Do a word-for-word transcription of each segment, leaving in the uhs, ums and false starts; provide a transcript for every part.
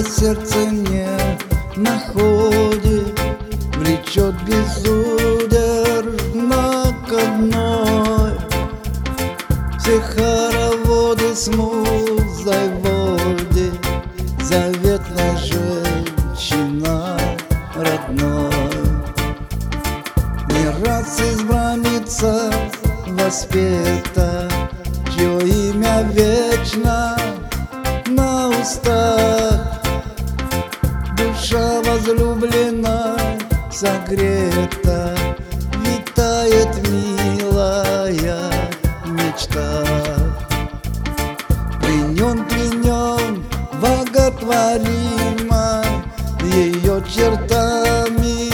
сердце не находит, влечет безудержно к одной. Все хороводы с музой воде, заветная женщина родной. Не раз избранница воспета, чье имя вечно на устах. Душа возлюблена согрета, витает милая мечта. Пленен, пленен, боготворима, ее чертами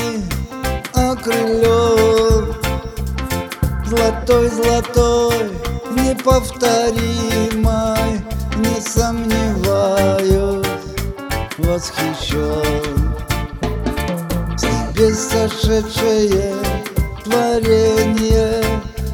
окрылен. Золотой, золотой, неповторимой, не сомневаюсь, восхищен. С небес сошедшее творение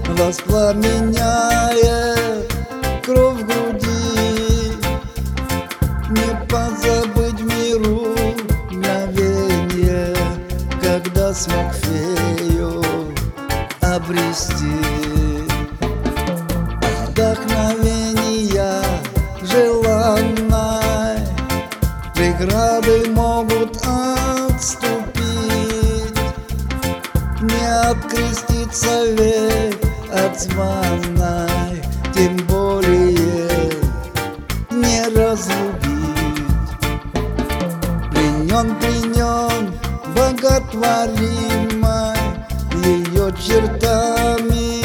воспламеняет кровь в груди. Не позабыть миру мгновенье, когда смог фею обрести. Вдохновения желанной преграды могут отступить. Не откреститься век от званой, тем более не разлюбить. Пленен, пленен, боготворимой, ее чертами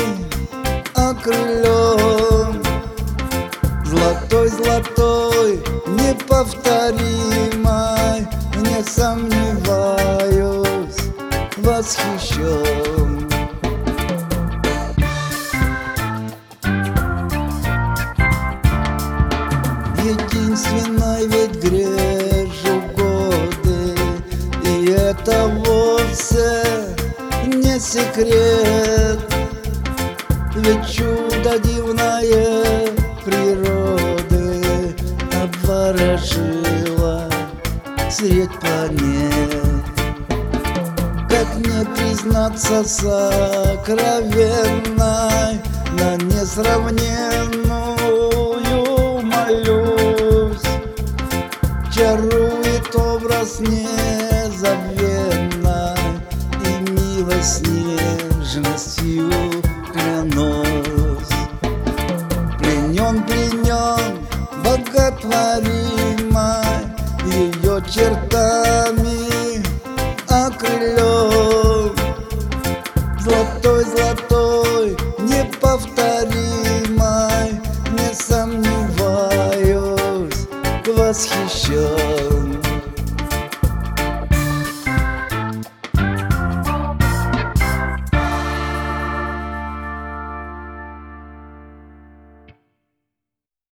окрылен. Золотой, золотой, неповторимой, не сомневаюсь, восхищен. Единственной ведь грежу годы, и это вовсе не секрет. Ведь чудо дивное природы обворожило средь планет. Как не признаться сокровенной, на несравненную молюсь. Чарует образ незабвенной, и милость нежностью клянусь. Пленен, пленен, боготворимой, ее чертами окрылен. Золотой, золотой, неповторимой, не сомневаюсь, восхищен.